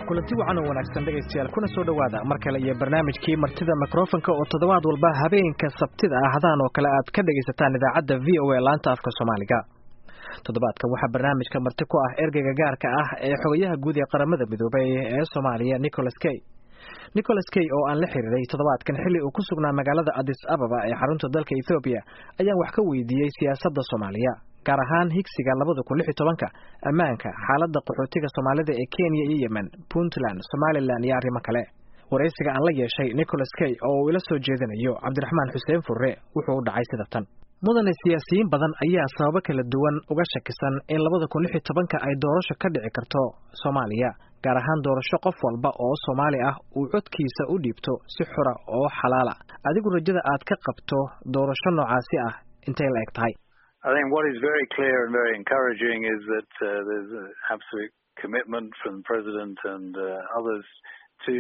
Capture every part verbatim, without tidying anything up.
kulanti wacan oo wanaagsan dhegaystayaal kuna soo dhawaada mar kale iyo barnaamijkii martida mikrofonka oo toddobaad walba habeenka sabtida ah hadaan oo kale aad ka dhagaysataan idaacadda V O A laanta afka Soomaaliga. Toddobaadkan waxaa barnaamijka marti ku ah ergeyga gaarka ah ee xogayaha guud ee qaramada midoobay ee Soomaaliya Nicholas K. Nicholas K oo aan la xiriiray toddobaadkan xilli uu ku sugnaa magaalada Addis Ababa ee xarunta dalka Ethiopia ayaan wax ka weydiiyay siyaasadda Soomaaliya, gaar ahaan higsiga labada kun iyo lix iyo tobanka, ammaanka, xaaladda qaxootiga Soomaalida ee Kenya iyo Yemen, Puntland, Somaliland iyo arrimo kale. Wareysiga aan la yeeshay Nicholas K oo uu ila soo jeedinayo Cabdiraxmaan Xuseen Furre wuxuu u dhacay sida tan. mudane siyaasiyiin badan ayaa sababo kala duwan uga shakisan in labada kun iyo lix iyo tobanka ay doorasho ka dhici karto Soomaaliya, gaar ahaan doorasho qof walba oo Soomaali ah uu codkiisa u dhiibto si xor ah oo xalaal ah. Adigu rajada aad ka qabto doorasho noocaasi ah intee la eg tahay? I think what is very clear and very encouraging is that uh, there's an absolute commitment from the President and uh, others to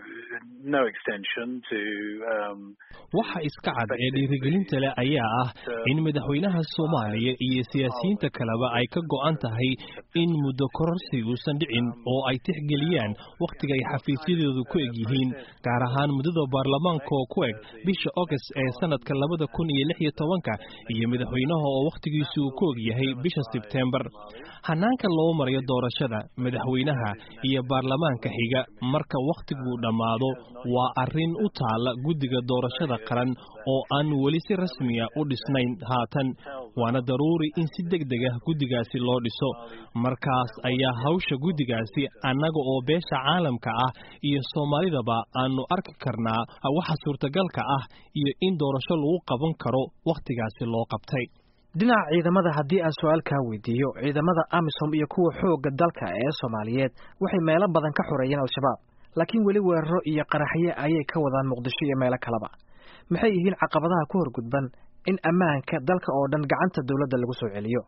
no extension to um waxa iska cad ee dhiirigelinta leh ayaa ah in madaxweynaha Soomaaliya iyo siyaasiyiinta kaleba ay ka go'an tahay in muddo kororsi uusan dhicin oo ay tixgeliyaan waqtiga ay xafiisyadoodu ku eg yihiin, gaar ahaan muddada baarlamaanka oo ku eg bisha August ee sanadka labada kun iyo lix iyo tobanka iyo madaxweynaha oo waqtigiisu uu ku eg yahay bisha September. hanaanka loo marayo doorashada madaxweynaha iyo baarlamaanka xiga marka waqtigu dhamaado waa arrin u taala guddiga doorashada qaran oo aan weli si rasmi ah u dhisnayn haatan, waana daruuri in si degdeg ah guddigaasi loo dhiso. markaas ayaa hawsha guddigaasi annaga oo beesha caalamka ah iyo Soomaalidaba aanu arki karnaa waxa suurtagalka ah iyo in doorasho lagu qaban karo waqtigaasi loo qabtay. dhinaca ciidamada haddii aan su'aal ka weydiiyo, ciidamada AMISOM iyo kuwa xoogga dalka ee Soomaaliyeed waxay meelo badan ka xoreeyeen Al-Shabaab, laakiin weli weeraro iyo qaraxyo ayay ka wadaan Muqdisho iyo meelo kaleba. maxay yihiin caqabadaha ku horgudban in ammaanka dalka oo dhan gacanta dawladda lagu soo celiyo?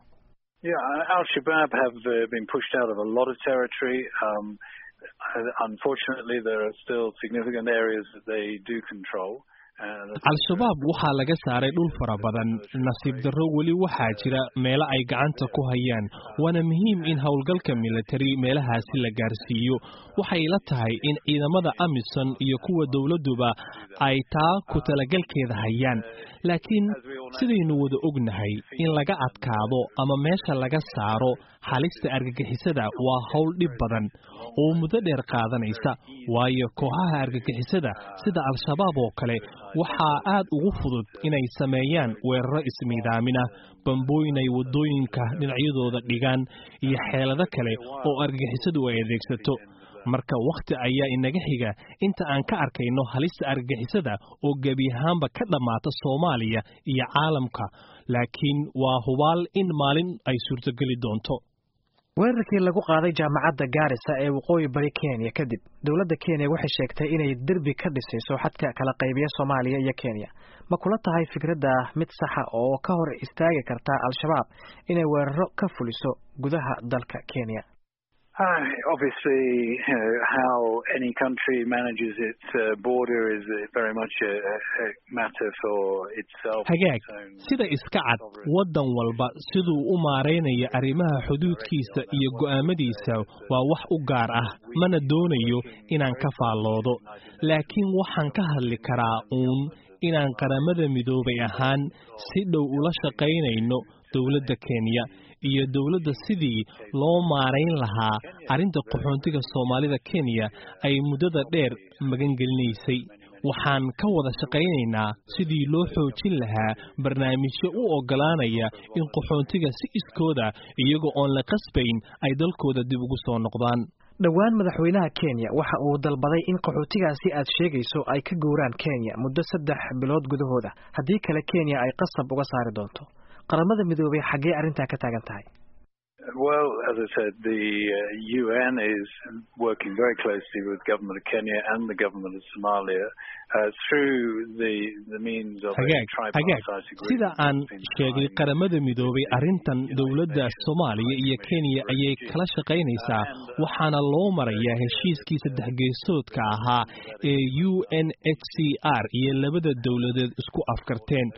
Yeah, Al-Shabaab have uh, been pushed out of a lot of territory. Um, unfortunately, there are still significant areas that they do control. Al-Shabaab waxaa laga saaray dhul fara badan. nasiib darro weli waxaa jira meelo ay gacanta ku hayaan, waana muhiim in howlgalka military meelahaasi la gaarsiiyo. waxay la tahay in ciidamada AMISOM iyo kuwa dawladuba ay taa ku talagalkeeda hayaan, laakiin sidaynu wada ognahay in laga adkaado ama meesha laga saaro halista argagixisada waa hawl dhib badan oo muddo dheer qaadanaysa, waayo kooxaha argagixisada sida Al-Shabaab oo kale waxaa aad ugu fudud inay sameeyaan weeraro ismiidaamin ah, bambooyin ay wadooyinka dhinacyadooda dhigaan iyo xeelado kale oo argagixisadu ay adeegsato. marka waqti ayaa inaga xiga inta aan ka arkayno halista argagixisada oo gebi ahaanba ka dhamaata Soomaaliya iyo caalamka, laakiin waa hubaal in maalin ay suurtageli doonto. weerarkii lagu qaaday jaamacadda Garissa ee waqooyi bari Kenya kadib, dawladda Kenya waxay sheegtay inay derbi ka dhisayso xadka kala qaybiya Soomaaliya iyo Kenya. ma kula tahay fikradda mid sax ah oo ka hor istaagi karta Al-Shabaab inay weeraro ka fuliso gudaha dalka Kenya? Uh, obviously, you know, how any country manages its uh, border is very much a, a matter for itself. hagaag sida iska cad wadan walba siduu u maareynayo arrimaha xuduudkiisa iyo go'aamadiisa waa wax u gaar ah, mana doonayo inaan ka faalloodo, laakiin waxaan ka hadli karaa uun inaan qaramada midoobay ahaan si dhow ula shaqaynayno dawladda Kenya iyo dawladda sidii loo maareyn lahaa arrinta qaxoontiga Soomaalida Kenya ay muddada dheer magan gelinaysay. waxaan ka wada shaqaynaynaa sidii loo xoojin lahaa barnaamijyo u ogolaanaya in qaxoontiga si iskooda iyaga oon la qasbayn ay dalkooda dib ugu soo noqdaan. dhowaan madaxweynaha Kenya waxa uu dalbaday in qaxootigaasi aad sheegayso ay ka guuraan Kenya muddo saddex bilood gudahooda, haddii kale Kenya ay qasab uga saari doonto. qaramada midoobay xagee arrinta ka taagan tahay? Well, as I said, the uh, U N is working very closely with the government of Kenya and the government of Somalia uh, through the the means of a tripartite agreement. sida aan sheegay qaramada midoobay arrintan dawladda Soomaaliya iyo Kenya ayay kala shaqaynaysaa, waxaana loo marayaa heshiiskii saddex geesoodka ahaa ee U N H C R iyo labada dawladeed isku afkarteen.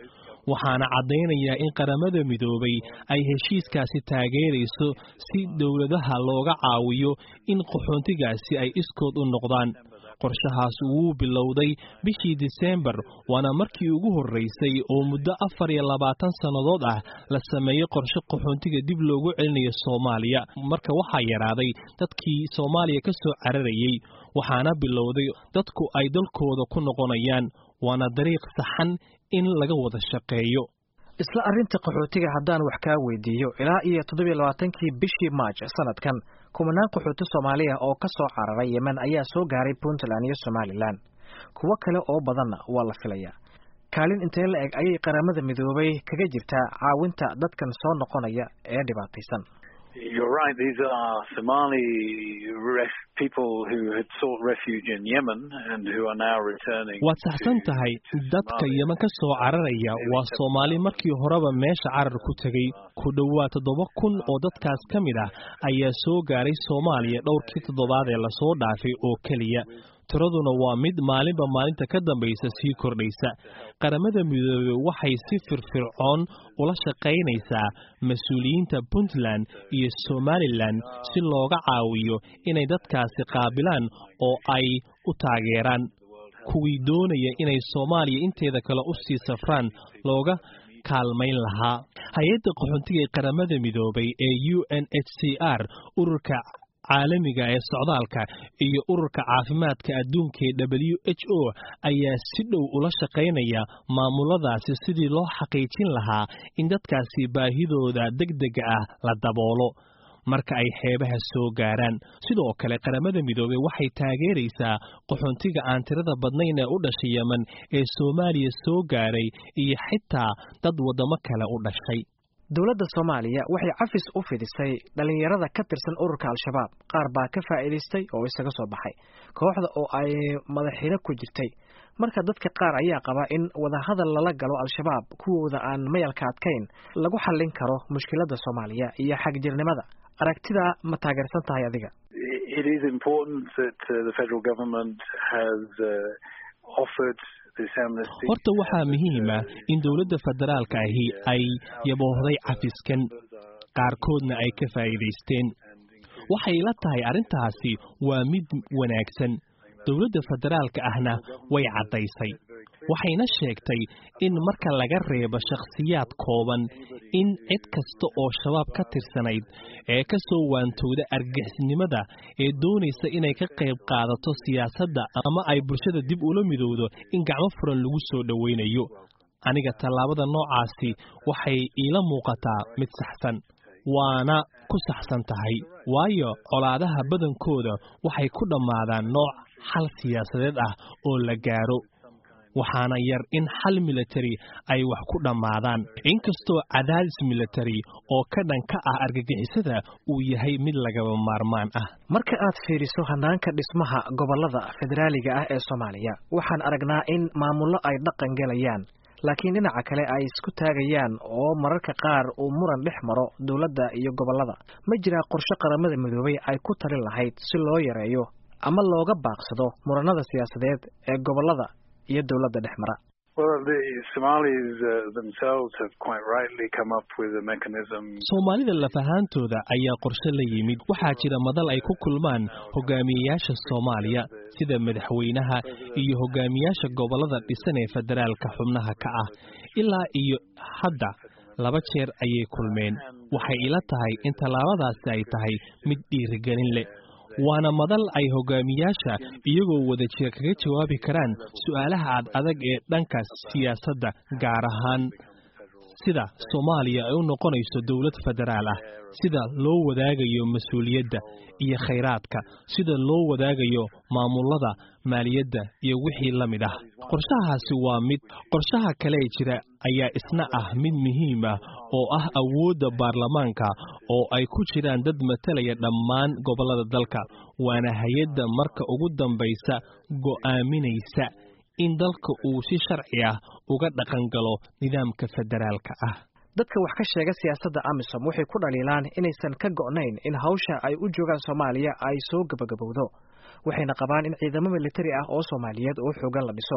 waxaana caddaynayaa in qaramada midoobay ay heshiiskaasi taageerayso si dowladaha looga caawiyo in qaxoontigaasi ay iskood u noqdaan. qorshahaas wuu bilowday bishii Diseembar, waana markii ugu horreysay oo muddo afar iyo labaatan sannadood ah la sameeyey qorshe qaxoontiga dib loogu celinayo Soomaaliya. Marka waxaa yaraaday dadkii Soomaaliya ka soo cararayay, waxaana bilowday dadku ay dalkooda ku noqonayaan, waana dariiq saxan in laga wada shaqeeyo. isla arrinta qaxootiga haddaan wax kaa weydiiyo, ilaa iyo toddoba iyo labaatankii bishii March sanadkan kumanaan qaxooti Soomaaliya oo ka soo cararay Yemen ayaa soo gaaray Puntland iyo Somaliland. kuwo kale oo badanna waa la filayaa. kaalin intee la eg ayay qaramada midoobay kaga jirtaa caawinta dadkan soo noqonaya ee dhibaataysan? You're right. These are Somali ref- people who had sought refuge in Yemen and who are now returning. waad saxsan tahay, dadka Yemen ka soo cararaya waa Soomaali markii horeba meesha carar ku tagay. ku dhawaad toddoba kun oo dadkaas ka mid ah ayaa soo gaaray Soomaaliya dhowrkii toddobaad ee la soo dhaafay oo kaliya. tiraduna waa mid maalinba maalinta ka dambaysa sii kordhaysa. qaramada midoobay waxay si firfircoon ula shaqaynaysaa mas'uuliyiinta Puntland iyo Somaliland si looga caawiyo inay dadkaasi qaabilaan oo ay u taageeraan. kuwii doonaya inay Soomaaliya inteeda kale u sii safraan looga kaalmayn lahaa. hay-adda qaxoontiga ee qaramada midoobay ee U N H C R, ururka caalamiga ee socdaalka iyo ururka caafimaadka adduunka ee W H O ayaa si dhow ula shaqaynaya maamuladaasi sidii loo xaqiijin lahaa in dadkaasi baahidooda degdega ah la daboolo marka ay xeebaha soo gaaraan. sidoo kale qaramada midoobay waxay taageeraysaa qaxoontiga aan tirada badnayn ee u dhashay Yemen ee Soomaaliya soo gaaray iyo xitaa dad wadamo kale u dhashay. dowladda Soomaaliya waxay cafis u fidisay dhalinyarada ka tirsan ururka Al-Shabaab. qaar baa ka faa'iideystay oo isaga soo baxay kooxda oo ay madaxina ku jirtay. marka dadka qaar ayaa qaba in wada hadal lala galo Al-Shabaab, kuwooda aan mayalka adkayn, lagu xallin karo mushkiladda Soomaaliya iyo xagjirnimada. aragtida ma taageersan tahay adiga? It is important that uh, the federal government has uh, offered horta waxaa muhiim ah in dowladda federaalka ahi ay yaboohday cafiskan, qaarkoodna ay ka faa'iidaysteen. waxay la tahay arrintaasi waa mid wanaagsan. dowladda federaalka ahna way caddaysay, waxayna sheegtay in marka laga reebo shakhsiyaad kooban, in cid kasta oo shabaab ka tirsanayd ee ka soo waantooda argixisnimada ee doonaysa inay ka qayb qaadato siyaasadda ama ay bulshada dib ula midowdo in gacmo furan lagu soo dhowaynayo. aniga tallaabada noocaasi waxay iila muuqataa mid saxsan, waana ku saxsan tahay, waayo colaadaha badankooda waxay ku dhammaadaan nooc xal siyaasadeed ah oo la gaaro. waxaana yar in xal military ay wax ku dhammaadaan, inkastoo cadaadis military oo ka dhan ka ah argagixisada uu yahay mid lagaba maarmaan ah. marka aad fiiriso hanaanka dhismaha gobolada federaaliga ah ee Soomaaliya, waxaan aragnaa in maamullo ay dhaqan galayaan, laakiin dhinaca kale ay isku taagayaan oo mararka qaar uu muran dhex maro dowladda iyo gobolada. ma jira qorshe qaramada midoobay ay ku talin lahayd si loo yareeyo ama looga baaqsado muranada siyaasadeed ee gobolada iyo dowladda dhexmara? Well, the Somalis uh, themselves have quite rightly come up with a mechanism. Soomaalida lafahaantooda ayaa qorshe la yimid. waxaa jira madal ay ku kulmaan hogaamiyayaasha Soomaaliya sida madaxweynaha iyo hogaamiyayaasha gobolada dhisan ee federaalka xubnaha ka ah. ilaa iyo hadda laba jeer ayay kulmeen. waxay ila tahay in tallaabadaasi ay tahay mid dhiirigelin leh. waana madal ay hogaamiyaasha iyagoo wada jir kaga jawaabi karaan su'aalaha ad adag ee dhanka siyaasadda, gaar ahaan sida Soomaaliya ay u noqonayso dowlad federaal ah, sida loo wadaagayo mas'uuliyadda iyo khayraadka, sida loo wadaagayo maamulada maaliyadda iyo wixii la mid ah. qorshahaasi waa mid. qorshaha kale jira ayaa isna ah mid muhiim ah oo ah awoodda baarlamaanka oo ay ku jiraan dad matalaya dhammaan gobolada dalka. waana hay'adda marka ugu dambaysa go'aaminaysa in dalka uu si sharci ah uga dhaqan galo nidaamka federaalka ah. dadka wax ka sheega siyaasadda AMISOM waxay ku dhaliilaan inaysan ka go'nayn in hawsha ay u joogaan Soomaaliya ay soo gabagabowdo. waxayna qabaan in ciidamo military ah oo Soomaaliyeed oo xoogan la dhiso.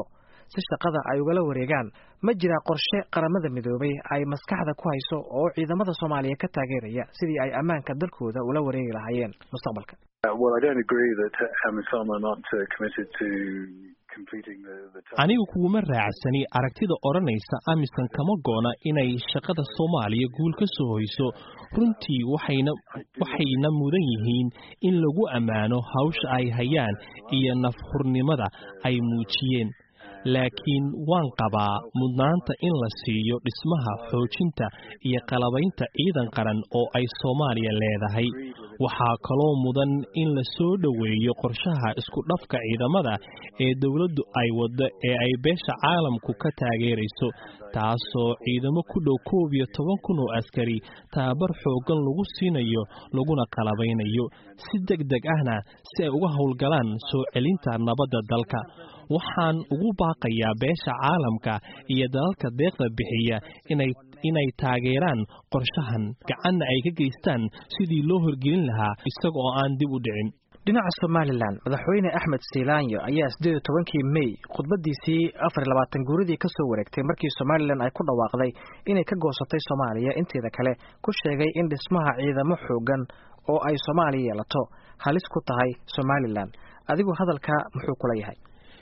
si shaqada ay ugala wareegaan ma jira qorshe qaramada midoobay ay maskaxda ku hayso oo ciidamada Soomaaliya ka taageeraya sidii ay ammaanka dalkooda ula wareegi lahaayeen mustaqbalka. Well, I don't agree that AMISOM are not uh, committed to completing the, the task. Anigu kuma raacsani aragtida oranaysa AMISOM kama goona inay shaqada Soomaaliya guul ka soo hoyso. Runtii waxayna waxayna mudan yihiin in lagu amaano hawsha ay hayaan iyo nafhurnimada ay muujiyeen. laakiin waan qabaa mudnaanta in la siiyo dhismaha xoojinta iyo qalabaynta ciidan qaran oo ay Soomaaliya leedahay. waxaa kaloo mudan in la soo dhaweeyo qorshaha isku dhafka ciidamada ee dawladdu ay wado ee ay beesha caalamku ka taageerayso, taasoo ciidamo ku dhow koob iyo toban kun oo askari tababar xoogan lagu siinayo laguna qalabaynayo si degdeg ahna si ay uga howlgalaan soo celinta nabadda dalka. waxaan ugu baaqayaa beesha caalamka iyo dalalka deeqda bixiya inay inay taageeraan qorshahan, gacanna ay ka geystaan sidii loo horgelin lahaa isaga oo aan dib u dhicin. dhinaca Somaliland, madaxweyne Axmed Siilaanyo ayaa siddeed iyo tobankii May khudbadiisii afar iyo labaatan guuridii ka soo wareegtay markii Somaliland ay ku dhawaaqday inay ka goosatay Soomaaliya inteeda kale ku sheegay in dhismaha ciidamo xoogan oo ay Soomaaliya yeelato halis ku tahay Somaliland. adigu hadalka muxuu kula yahay?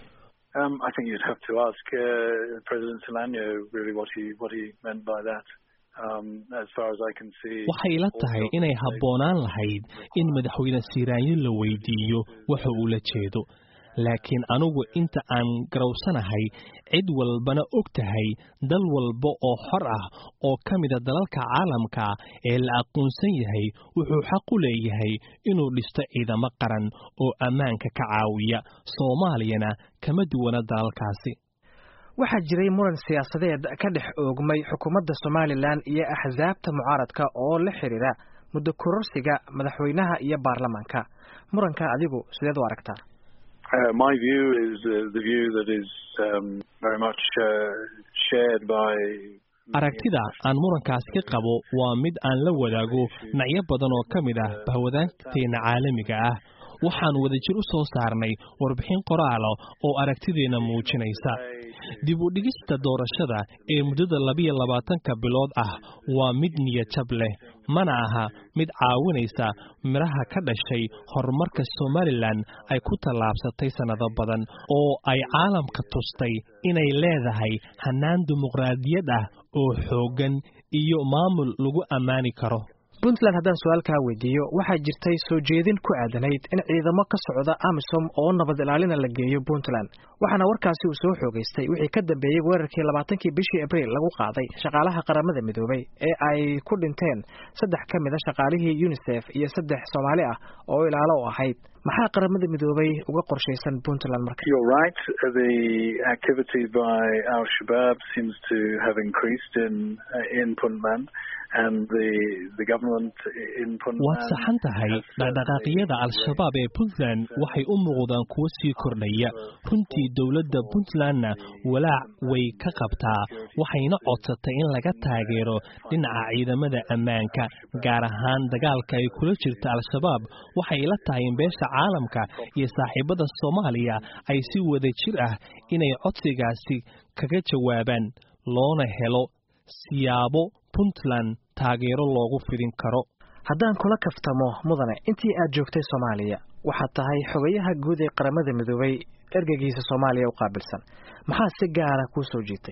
Um, I think you'd have to ask uh, President Siilaanyo really what he what he meant by that. Um, as far as I can see, waxay la tahay inay habboonaan lahayd in madaxweyne Siilaanyo la weydiiyo waxa uu la jeedo. laakiin anugu inta aan garowsanahay cid walbana og tahay dal walba oo xor ah oo ka mid ah dalalka caalamka ee la aqoonsan yahay wuxuu xaq u leeyahay inuu dhisto ciidamo qaran oo ammaanka ka caawiya. Soomaaliyana kama duwana dalalkaasi. waxaa jiray muran siyaasadeed ka dhex oogmay xukuumadda Somaliland iyo axsaabta mucaaradka oo la xiriira muddo kororsiga madaxweynaha iyo baarlamaanka. muranka adigu sideed u aragtaa? Uh, my view is uh, the view that is um, very much uh, shared by aragtida aan murankaas ka qabo waa mid aan la wadaago dhinacyo badan oo ka mid ah bahwadaagteena caalamiga ah. waxaan wadajir u soo saarnay warbixin qoraal oo aragtideena muujinaysa dib u dhigista doorashada ee muddada laba iyo labaatanka bilood ah waa mid niyad jab leh, mana aha mid caawinaysa miraha ka dhashay horumarka Somaliland ay ku tallaabsatay sanado badan oo ay caalamka tustay inay leedahay hanaan dimuqraadiyad ah oo xoogan iyo maamul lagu ammaani karo. Puntland haddaan su'aalkaa weydiiyo, waxaa jirtay soo jeedin ku aadanayd in ciidamo ka socda AMISOM oo nabad ilaalina la geeyo Puntland. waxaana warkaasi uu soo xoogaystay wixii ka dambeeyay weerarkii labaatankii bishii Abriil lagu qaaday shaqaalaha qaramada midoobay ee ay ku dhinteen saddex ka mid ah shaqaalihii UNICEF iyo saddex Soomaali ah oo ilaalo u ahayd. maxaa qaramada midoobay uga qorshaysan Puntland marka? You're right. The activity by Al-Shabaab seems to have increased in uh, in Puntland. And the the government in Puntland waad saxan tahay dhaqdhaqaaqyada Al-Shabaab ee Puntland waxay u muuqdaan kuwo sii kordhaya. runtii dawladda Puntlandna walaac way ka qabtaa, waxayna codsatay in laga taageero dhinaca ciidamada ammaanka, gaar ahaan dagaalka ay kula jirta Al-Shabaab. waxay la tahay in beesha caalamka iyo saaxiibada Soomaaliya ay si wadajir ah inay codsigaasi kaga jawaabaan, loona helo siyaabo Puntland taageero loogu fidin karo. haddaan kula kaftamo mudane, intii aad joogtay Soomaaliya waxaad tahay xogayaha guud ee qaramada midoobay ergeygiisa Soomaaliya u qaabilsan. maxaa si gaar ah kuu soo jiitay?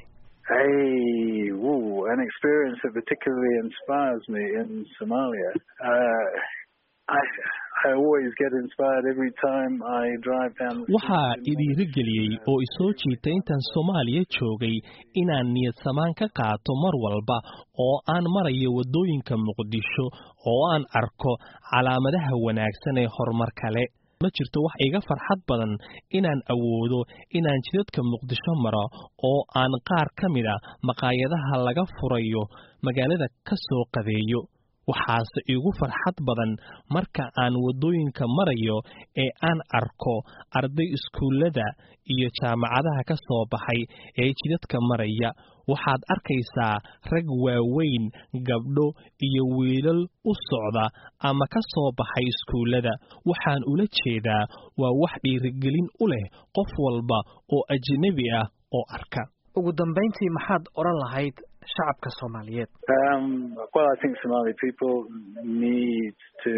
Hey, woo, an experience that particularly inspires me in Somalia. Uh, I I always get inspired every time I drive down. waxaa idhiirigeliyey oo isoo jiitay intaan Soomaaliya joogay inaan niyad samaan ka qaato mar walba oo aan marayo wadooyinka Muqdisho oo aan arko calaamadaha wanaagsan ee horumar kale. ma jirto wax iga farxad badan inaan awoodo inaan jidadka Muqdisho maro oo aan qaar ka mid ah maqaayadaha laga furayo magaalada ka soo qadeeyo. waxaase igu farxad badan marka aan wadooyinka marayo ee aan arko arday iskuulada iyo jaamacadaha ka soo baxay ee jidadka maraya. waxaad arkaysaa rag waaweyn, gabdho iyo wiilal u socda ama ka soo baxay iskuulada. waxaan ula jeedaa waa wax dhiirigelin u leh qof walba oo ajnabi ah oo arka. ugu dambeyntii maxaad oran lahayd shacabka Soomaaliyeed? Um well I think Somali people need to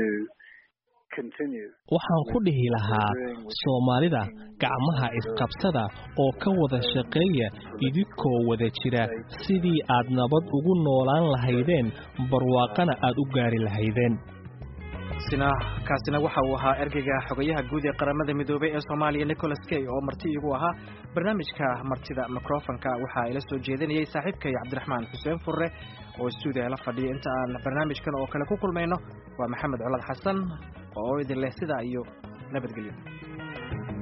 waxaan ku dhihi lahaa Soomaalida gacmaha isqabsada oo ka wada shaqeeya idinkoo wada jira sidii aad nabad ugu noolaan lahaydeen barwaaqana aad u gaari lahaydeen. sina kaasina waxa uu ahaa ergeyga xogayaha guud ee qaramada midoobay ee Soomaaliya Nicholas Kay oo marti igu ahaa barnaamijka martida microfonka waxa ila soo jeedinayay saaxiibkay Cabdiraxmaan Xuseen Furre oo studio la fadhiya inta aan barnaamijkan oo kale ku kulmayno waa Maxamed Colaad Xasan oo idin leh sida iyo nabadgelyo.